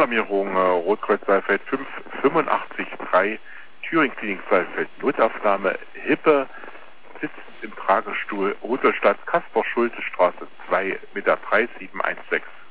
Notalarmierung Rotkreuz Saalfeld 5 85-3 Thüringen Klinik Saalfeld Notaufnahme Hippe sitzt im Tragestuhl Rudolstadt Kaspar Schulte Straße 2 mit der 3716.